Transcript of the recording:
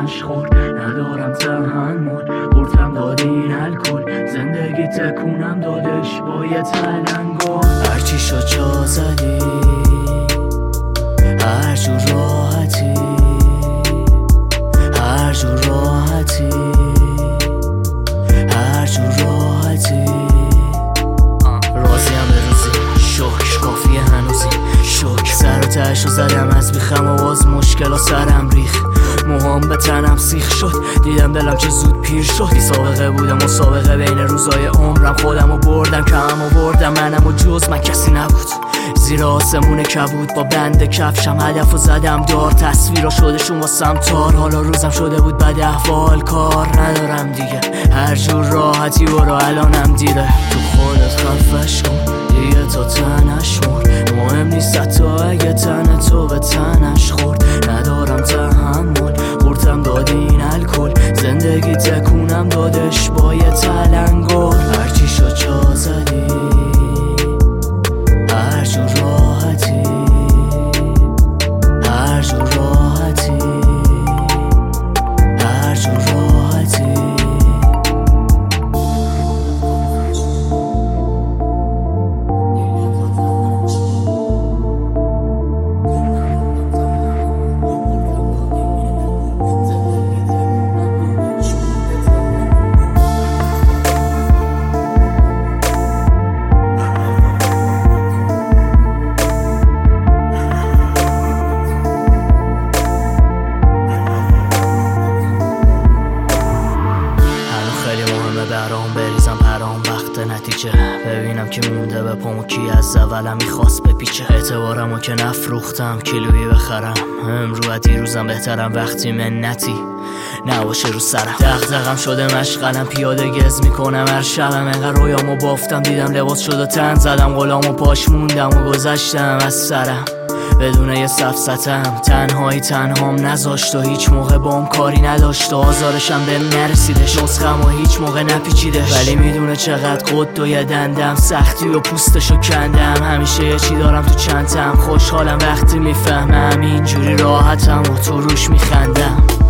تنش خورد، ندارم تحمل، بردم داد این الکل، زندگی تکونم دادش با یه تلنگل. هرچی شد جا زدی، هر جور راحتی، هر جور راحتی، هر جور راحتی. راضیم به روزی، شکر کافیه هنوزی، شکر سر و تهشو زدم از بیخم و باز مشکل سرم ریخ، موهام به تنم سیخ شد، دیدم دلم چه زود پیر شد. بی سابقه بودم مسابقه بین روزای عمرم، خودمو بردم کممو بردم، منم و جز من کسی نبود، زیر آسمون کبود با بند کفشم هدفو زدم دار، تصویرا شدشون واسم تار، حالا روزم شده بود بد احوال، کار ندارم دیگه، هر جور راحتی برو الانم دیره، تو خودت خفش کن دیگه تا تنش مرد، مهم نیست حتی اگه تن تو به تنش خورد، ندارم تحمل، بردم داد این الکل، زندگی تکونم دادش با یه تلنگل. هرچی شد جا زدی، هر جور راحتی، هر جور راحتی، هر جور راحتی. برام بریزم پرام وقت نتیجه، ببینم که مونده به پامو کی از اولم میخواست بپیچه، اعتبارمو که نفروختم کیلویی بخرم، امرو از دیروزم بهترم وقتی منتی نباشه رو سرم، دغدغم شده مشغلم پیاده گز میکنم هر شبم، انقدر رویامو بافتم دیدم لباس شد و تن زدم، غلامو پاش موندم و گذشتم از سرم بدون یه سفستم، تنهایی تنهام نذاشت و هیچ موقع بام کاری نداشت و آزارشم بهم نرسیدش، نسخم و هیچ موقع نپیچیدش، ولی میدونه چقدر قد و یه دندم، سختی و پوستشو کندم، همیشه یه چی دارم تو چندم، خوشحالم وقتی میفهمم اینجوری راحتم و تو روش میخندم.